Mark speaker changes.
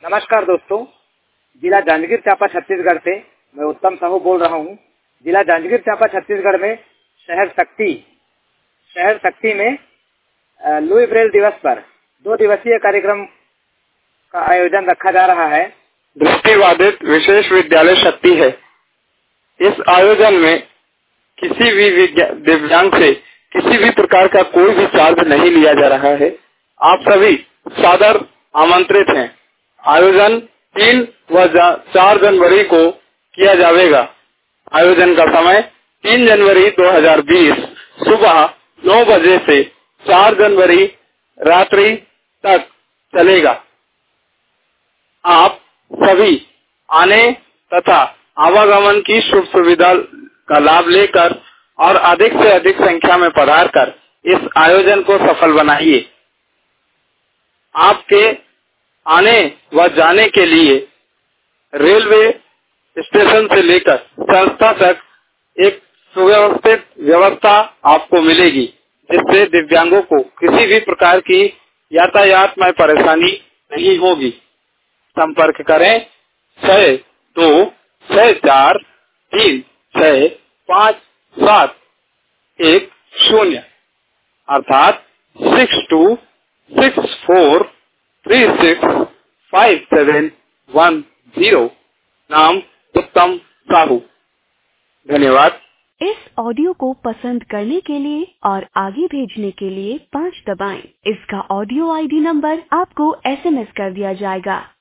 Speaker 1: नमस्कार दोस्तों, जिला जांजगीर चांपा छत्तीसगढ़ से मैं उत्तम साहू बोल रहा हूँ। जिला जांजगीर चांपा छत्तीसगढ़ में शहर शक्ति में लुई ब्रेल दिवस पर 2 दिवसीय कार्यक्रम का आयोजन रखा जा रहा है।
Speaker 2: दृष्टिबाधित विशेष विद्यालय शक्ति है। इस आयोजन में किसी भी दिव्यांग से किसी भी प्रकार का कोई भी चार्ज नहीं लिया जा रहा है। आप सभी सादर आमंत्रित हैं। आयोजन 3 व 4 जनवरी को किया जाएगा। आयोजन का समय 3 जनवरी 2020 सुबह 9 बजे से 4 जनवरी रात्रि तक चलेगा। आप सभी आने तथा आवागमन की शुभ सुविधा का लाभ लेकर और अधिक से अधिक संख्या में पधार कर इस आयोजन को सफल बनाइए। आपके आने व जाने के लिए रेलवे स्टेशन से लेकर संस्था तक एक सुव्यवस्थित व्यवस्था आपको मिलेगी, जिससे दिव्यांगों को किसी भी प्रकार की यातायात में परेशानी नहीं होगी। संपर्क करें 6264365710 अर्थात 6264365710। नाम उत्तम साहू। धन्यवाद।
Speaker 3: इस ऑडियो को पसंद करने के लिए और आगे भेजने के लिए 5 दबाएं। इसका ऑडियो आईडी नंबर आपको SMS कर दिया जाएगा।